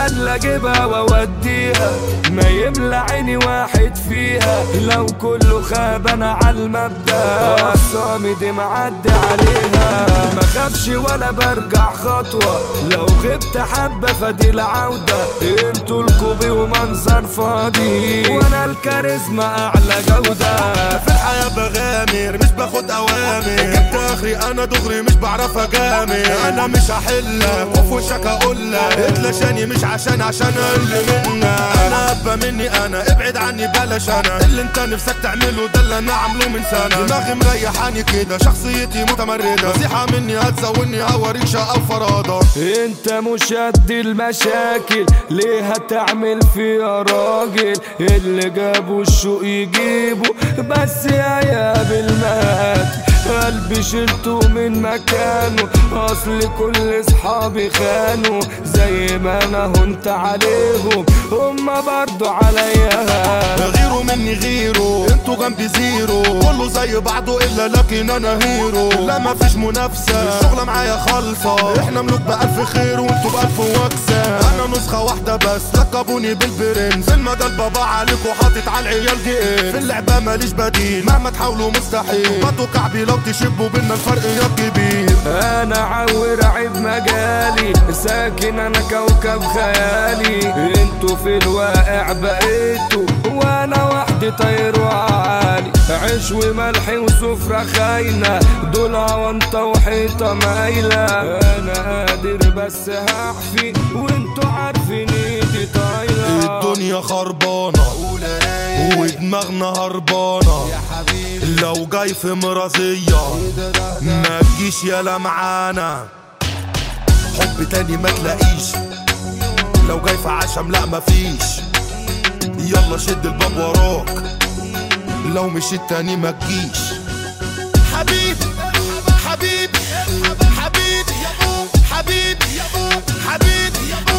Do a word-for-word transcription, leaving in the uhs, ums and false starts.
خلى اجيبها واوديها، ما يملى عيني واحد فيها. لو كله خاب انا عالمبدأ، الصامد معدي عليها. ما خافش ولا برجع خطوة، لو غبت حبة فدي العودة. انتوا الكوبي ومنظر فاضي، وانا الكاريزما اعلى جودة. في الحياة بغامر مش باخد اوامر، جبت اخري انا دغري مش بعرف اجامل. انا مش هحلك وفي وشك اقولك اتلاشاني مش عشان عشان اقل منك. انا ابا مني انا ابعد عني بلاش، انا اللي انت نفسك تعمله ده اللي انا عامله من سنة. دماغي مريحاني كده شخصيتي متمردة، نصيحة مني هتزودني هوريك شقة وفرادة. انت مش قد المشاكل ليه هتعمل فيها راجل؟ اللي جابوا الشوق يجيبه بس يا يا بالمات. قلبي شلته من مكانه، اصل كل اصحابي خانوا. زي ما انا هنت عليهم هما برضو عليا. غيروا مني غيروا انتوا جنبي زيرو، كله زي بعضه الا لكن انا هيرو. لا مفيش منافسة الشغلة معايا خالصة، احنا ملوك بألف خير وانتوا بألف وكسة. انا نسخة واحدة بس لقبوني بالبرنس، في المجال بابا عليكوا حاطط على العيال جئين. في اللعبة ماليش بديل مهما تحاولوا مستحيل، بطوا كعبي لو تشبوا بينا الفرق يا كبير. انا عور عيب مجالي، ساكن انا كوكب خيالي. انتوا في الواقع بقيتوا وانا وحدي طير وعالي. عيش وملح وسفرة خاينة، دول عوانطة وحيطة مايلة. انا قادر بس هحفي وانتوا عارفين ايدي طايلة. الدنيا خربانة ودماغنا هربانة، لو جاي في مرازية ما تجيش يالا معانا. حب تاني ما تلاقيش، لو جاي في عشم لا مفيش. يلا شد الباب وراك، لو مشيت تاني ما تجيش. حبيبي حبيبي حبيبي حبيبي حبيبي